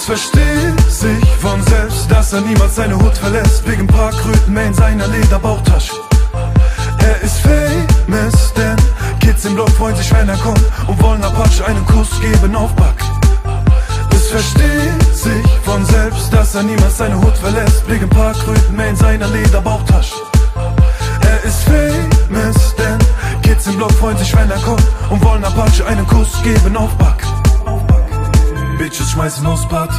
Es versteht sich von selbst, dass er niemals seine Hut verlässt, wegen paar Kröten mehr in seiner Lederbauchtasche. Er ist famous, denn Kids im Block freuen sich, wenn er kommt und wollen Apache einen Kuss geben auf Back. Es versteht sich von selbst, dass er niemals seine Hut verlässt, wegen paar Kröten mehr in seiner Lederbauchtasche. Er ist famous, denn Kids im Block freuen sich, wenn er kommt und wollen Apache einen Kuss geben auf Back. Bitches schmeißen aus Party,